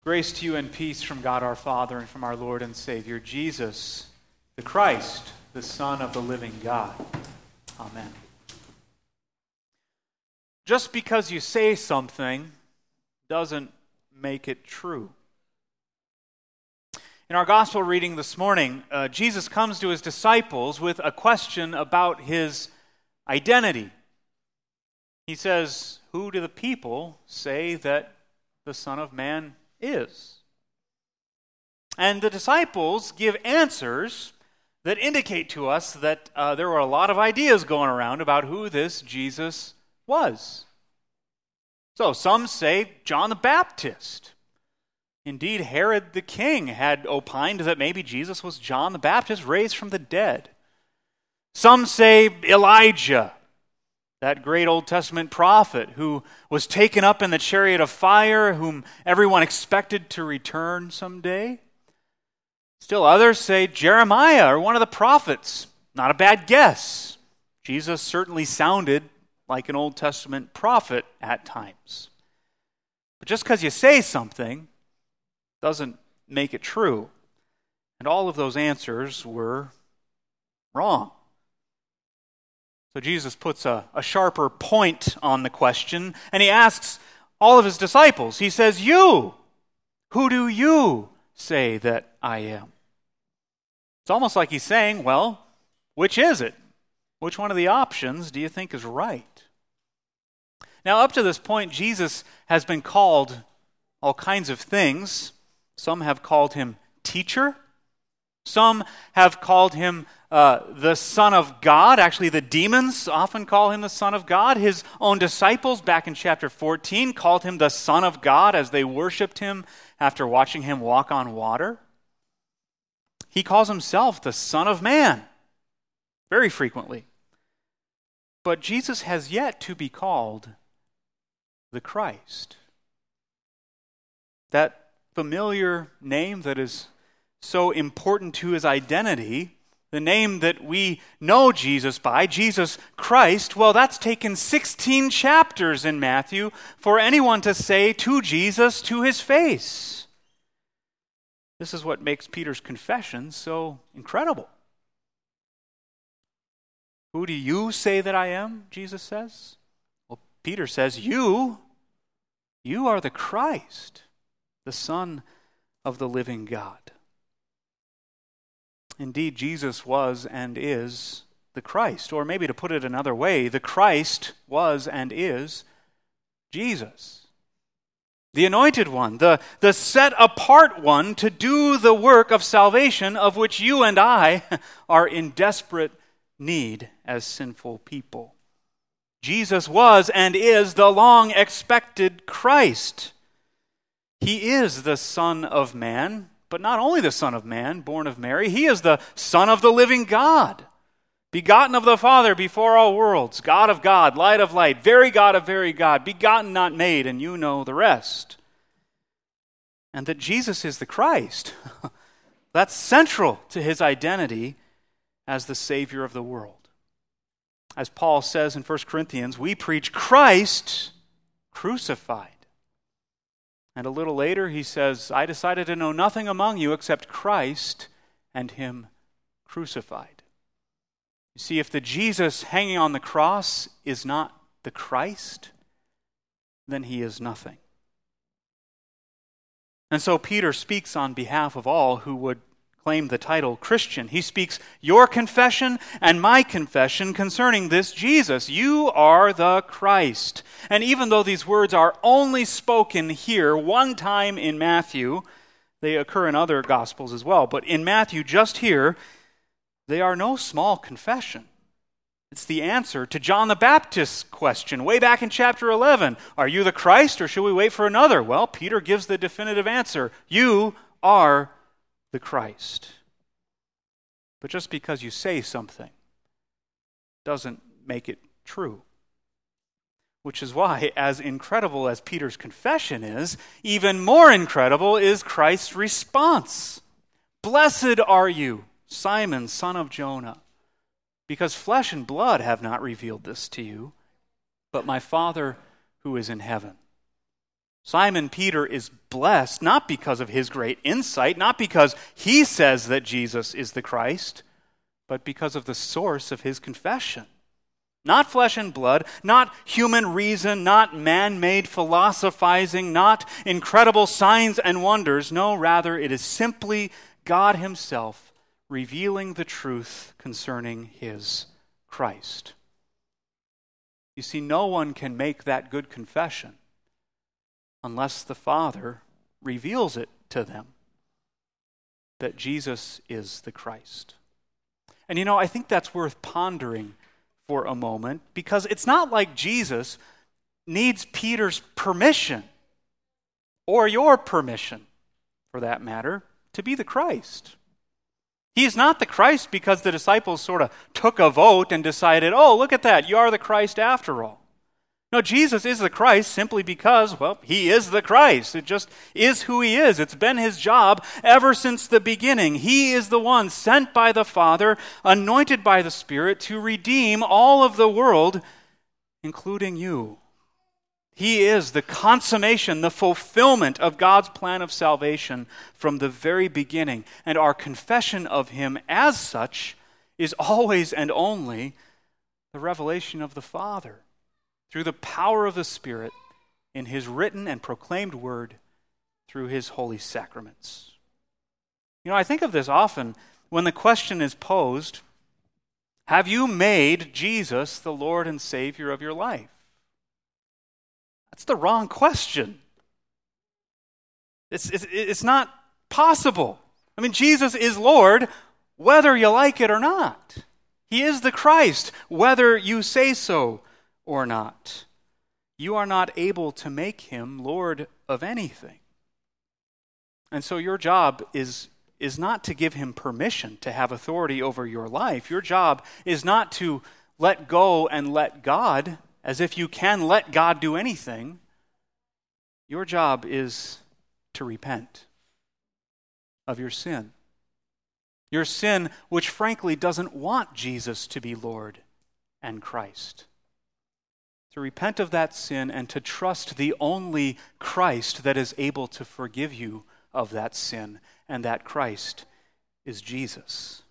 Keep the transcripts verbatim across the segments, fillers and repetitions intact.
Grace to you and peace from God our Father and from our Lord and Savior, Jesus, the Christ, the Son of the living God. Amen. Just because you say something doesn't make it true. In our gospel reading this morning, uh, Jesus comes to his disciples with a question about his identity. He says, "Who do the people say that the Son of Man is?" And the disciples give answers that indicate to us that uh, there were a lot of ideas going around about who this Jesus was. So some say John the Baptist. Indeed, Herod the king had opined that maybe Jesus was John the Baptist raised from the dead. Some say Elijah, that great Old Testament prophet who was taken up in the chariot of fire, whom everyone expected to return someday. Still others say Jeremiah or one of the prophets. Not a bad guess. Jesus certainly sounded like an Old Testament prophet at times. But just because you say something doesn't make it true. And all of those answers were wrong. So Jesus puts a, a sharper point on the question, and he asks all of his disciples, he says, "You, who do you say that I am?" It's almost like he's saying, well, which is it? Which one of the options do you think is right? Now, up to this point, Jesus has been called all kinds of things. Some have called him teacher. Some have called him uh, the Son of God. Actually, the demons often call him the Son of God. His own disciples, back in chapter fourteen, called him the Son of God as they worshipped him after watching him walk on water. He calls himself the Son of Man very frequently. But Jesus has yet to be called the Christ. That familiar name that is so important to his identity, the name that we know Jesus by, Jesus Christ, well, that's taken sixteen chapters in Matthew for anyone to say to Jesus to his face. This is what makes Peter's confession so incredible. "Who do you say that I am?" Jesus says. Well, Peter says, you, you are the Christ, the Son of the living God. Indeed, Jesus was and is the Christ. Or maybe to put it another way, the Christ was and is Jesus. The anointed one, the, the set-apart one to do the work of salvation of which you and I are in desperate need as sinful people. Jesus was and is the long-expected Christ. He is the Son of Man, but not only the Son of Man, born of Mary, he is the Son of the living God, begotten of the Father before all worlds, God of God, light of light, very God of very God, begotten, not made, and you know the rest. And that Jesus is the Christ, that's central to his identity as the Savior of the world. As Paul says in First Corinthians, we preach Christ crucified. And a little later he says, I decided to know nothing among you except Christ and him crucified. You see, if the Jesus hanging on the cross is not the Christ, then he is nothing. And so Peter speaks on behalf of all who would claim the title Christian. He speaks your confession and my confession concerning this Jesus. You are the Christ. And even though these words are only spoken here one time in Matthew, they occur in other Gospels as well. But in Matthew, just here, they are no small confession. It's the answer to John the Baptist's question way back in chapter eleven. Are you the Christ or should we wait for another? Well, Peter gives the definitive answer. You are the Christ. But just because you say something doesn't make it true. Which is why, as incredible as Peter's confession is, even more incredible is Christ's response. Blessed are you, Simon, son of Jonah, because flesh and blood have not revealed this to you, but my Father who is in heaven. Simon Peter is blessed not because of his great insight, not because he says that Jesus is the Christ, but because of the source of his confession. Not flesh and blood, not human reason, not man-made philosophizing, not incredible signs and wonders. No, rather, it is simply God himself revealing the truth concerning his Christ. You see, no one can make that good confession unless the Father reveals it to them, that Jesus is the Christ. And you know, I think that's worth pondering for a moment, because it's not like Jesus needs Peter's permission, or your permission, for that matter, to be the Christ. He is not the Christ because the disciples sort of took a vote and decided, oh, look at that, you are the Christ after all. No, Jesus is the Christ simply because, well, he is the Christ. It just is who he is. It's been his job ever since the beginning. He is the one sent by the Father, anointed by the Spirit to redeem all of the world, including you. He is the consummation, the fulfillment of God's plan of salvation from the very beginning. And our confession of him as such is always and only the revelation of the Father, through the power of the Spirit, in his written and proclaimed word, through his holy sacraments. You know, I think of this often when the question is posed, have you made Jesus the Lord and Savior of your life? That's the wrong question. It's, it's, it's not possible. I mean, Jesus is Lord whether you like it or not. He is the Christ whether you say so or not. You are not able to make him Lord of anything. And so your job is, is not to give him permission to have authority over your life. Your job is not to let go and let God, as if you can let God do anything. Your job is to repent of your sin. Your sin, which frankly doesn't want Jesus to be Lord and Christ. To repent of that sin and to trust the only Christ that is able to forgive you of that sin, and that Christ is Jesus.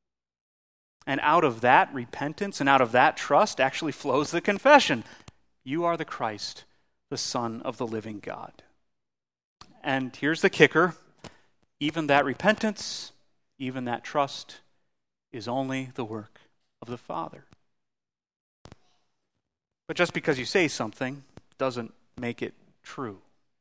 And out of that repentance and out of that trust actually flows the confession. You are the Christ, the Son of the living God. And here's the kicker. Even that repentance, even that trust is only the work of the Father. But just because you say something doesn't make it true.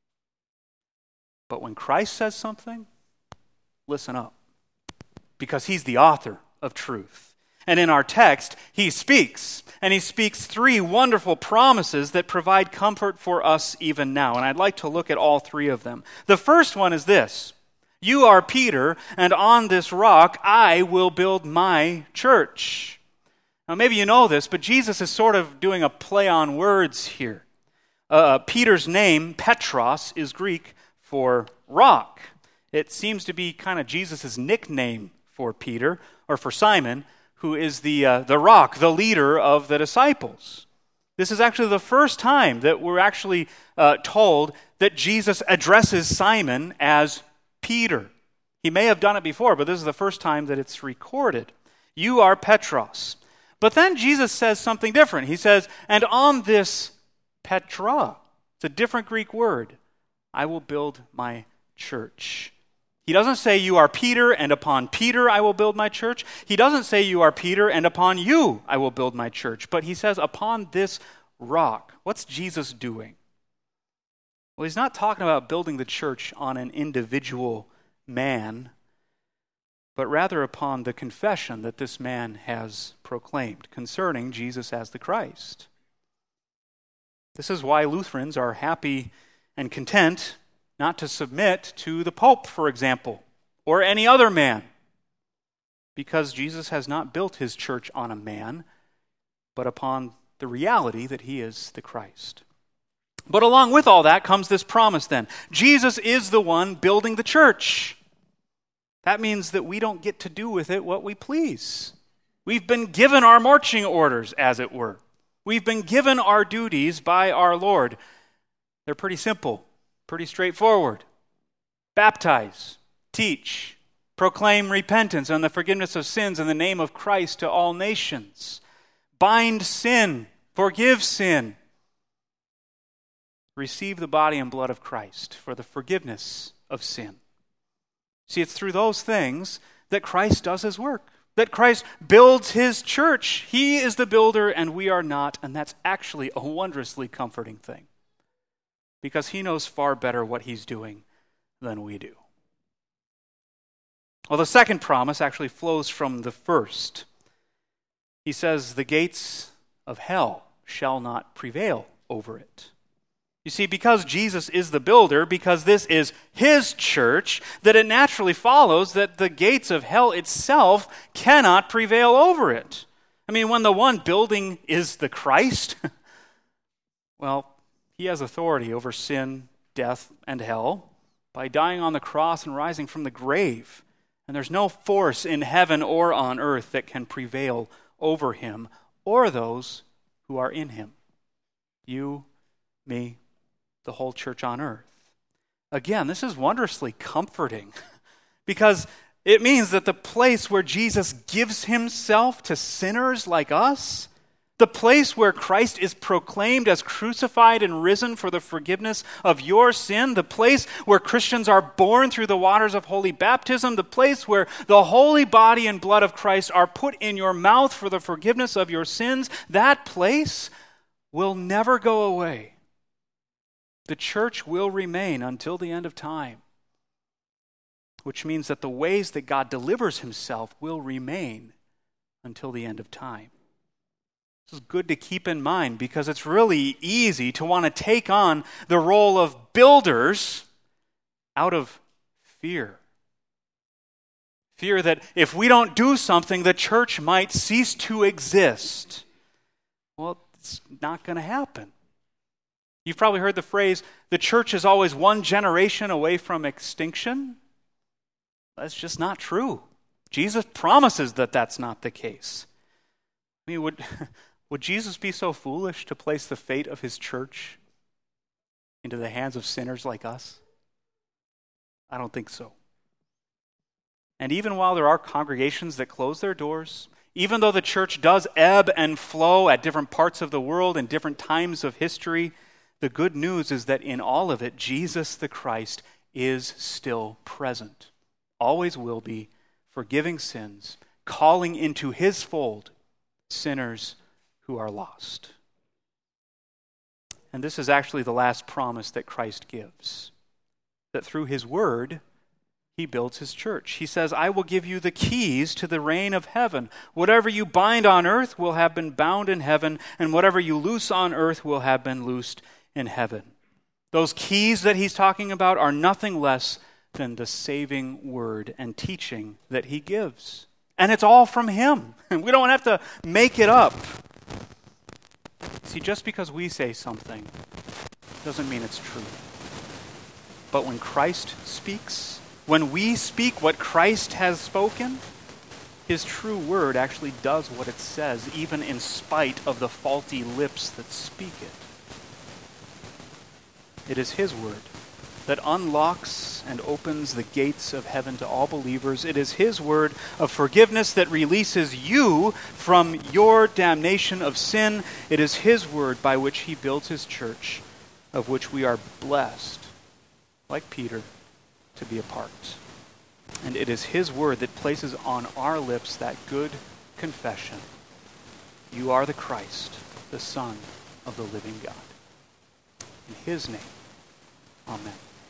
But when Christ says something, listen up. Because he's the author of truth. And in our text, he speaks. And he speaks three wonderful promises that provide comfort for us even now. And I'd like to look at all three of them. The first one is this. You are Peter, and on this rock I will build my church. Now, maybe you know this, but Jesus is sort of doing a play on words here. Uh, Peter's name, Petros, is Greek for rock. It seems to be kind of Jesus' nickname for Peter, or for Simon, who is the, uh, the rock, the leader of the disciples. This is actually the first time that we're actually uh, told that Jesus addresses Simon as Peter. He may have done it before, but this is the first time that it's recorded. You are Petros. But then Jesus says something different. He says, and on this Petra, it's a different Greek word, I will build my church. He doesn't say you are Peter, and upon Peter I will build my church. He doesn't say you are Peter, and upon you I will build my church. But he says upon this rock. What's Jesus doing? Well, he's not talking about building the church on an individual man, but rather upon the confession that this man has proclaimed concerning Jesus as the Christ. This is why Lutherans are happy and content not to submit to the Pope, for example, or any other man, because Jesus has not built his church on a man, but upon the reality that he is the Christ. But along with all that comes this promise then. Jesus is the one building the church. That means that we don't get to do with it what we please. We've been given our marching orders, as it were. We've been given our duties by our Lord. They're pretty simple. Pretty straightforward. Baptize, teach, proclaim repentance and the forgiveness of sins in the name of Christ to all nations. Bind sin, forgive sin. Receive the body and blood of Christ for the forgiveness of sin. See, it's through those things that Christ does his work, that Christ builds his church. He is the builder and we are not, and that's actually a wondrously comforting thing because he knows far better what he's doing than we do. Well, the second promise actually flows from the first. He says, the gates of hell shall not prevail over it. You see, because Jesus is the builder, because this is his church, that it naturally follows that the gates of hell itself cannot prevail over it. I mean, when the one building is the Christ, well, he has authority over sin, death, and hell by dying on the cross and rising from the grave. And there's no force in heaven or on earth that can prevail over him or those who are in him. You, me, the whole church on earth. Again, this is wondrously comforting because it means that the place where Jesus gives himself to sinners like us, the place where Christ is proclaimed as crucified and risen for the forgiveness of your sin, the place where Christians are born through the waters of holy baptism, the place where the holy body and blood of Christ are put in your mouth for the forgiveness of your sins, that place will never go away. The church will remain until the end of time, which means that the ways that God delivers himself will remain until the end of time. This is good to keep in mind because it's really easy to want to take on the role of builders out of fear. Fear that if we don't do something, the church might cease to exist. Well, it's not going to happen. You've probably heard the phrase, the church is always one generation away from extinction. That's just not true. Jesus promises that that's not the case. I mean, would, would Jesus be so foolish to place the fate of his church into the hands of sinners like us? I don't think so. And even while there are congregations that close their doors, even though the church does ebb and flow at different parts of the world and different times of history, the good news is that in all of it, Jesus the Christ is still present, always will be, forgiving sins, calling into his fold sinners who are lost. And this is actually the last promise that Christ gives, that through his word, he builds his church. He says, I will give you the keys to the reign of heaven. Whatever you bind on earth will have been bound in heaven, and whatever you loose on earth will have been loosed in heaven. Those keys that he's talking about are nothing less than the saving word and teaching that he gives. And it's all from him. And we don't have to make it up. See, just because we say something doesn't mean it's true. But when Christ speaks, when we speak what Christ has spoken, his true word actually does what it says, even in spite of the faulty lips that speak it. It is his word that unlocks and opens the gates of heaven to all believers. It is his word of forgiveness that releases you from your damnation of sin. It is his word by which he builds his church, of which we are blessed, like Peter, to be a part. And it is his word that places on our lips that good confession. You are the Christ, the Son of the living God. In his name, amen.